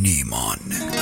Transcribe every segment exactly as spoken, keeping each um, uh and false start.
نیمان.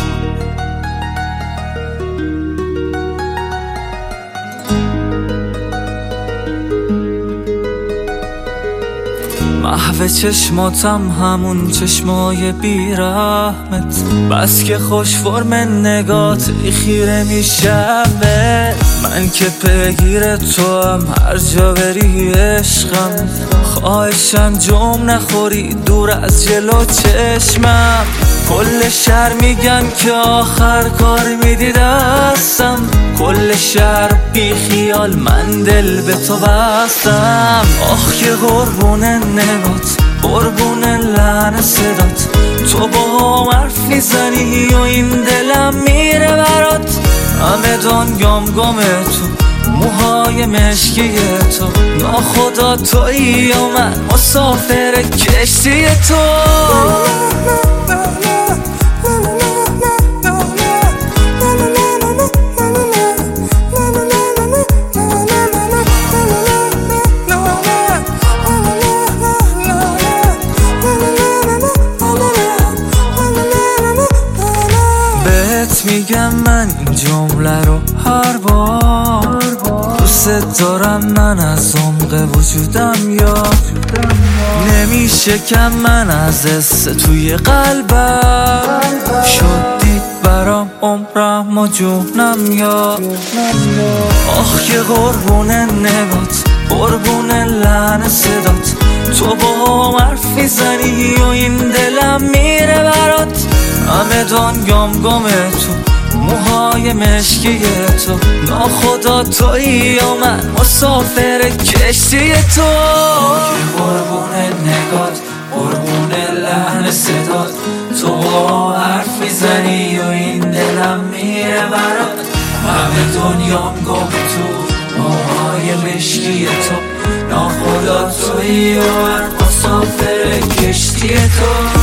محو چشماتم همون چشمای بیرحمت، بس که خوش فرم نگات خیره میشم. من که پیگیر تو هم هر جا بری عشقم، خواهشم جم نخوری دور از جلو چشمم. کل شهر میگن که آخر کار میدی دستم، کل شهر بی خیال من دل به تو بستم. آخ که قربون نگات، قربون لحن صدات، تو با هم حرف میزنی و این دلم میره برات. همه دنیام گم تو، موهای مشکی تو، ناخدا تویی و من مسافر کشتی تو. میگم من این جمله رو هر بار، دوست دارم من از عمق وجودم، یا نمیشه کم من از حس توی قلبم. شدی برام عمرم و جونم، یا آخ که قربون نگات، قربون لحن صدات، تو با هم حرف میزنی و این دلم میره برات. همه دنیام گم تو، موهای مشکی تو، ناخدا تویی و من مسافر کشتی تو. که قربون نگات، قربون لحن صدات، تو با حرف میزنی و این دلم میره برات. همه دنیام گم تو، موهای مشکی تو، ناخدا تویی و من مسافر کشتی تو.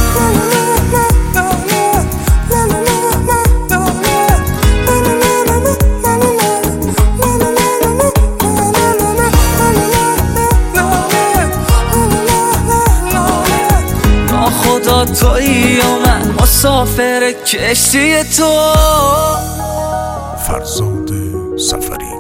خدا تویی و من مسافر کشتی تو. فرزاد سفری.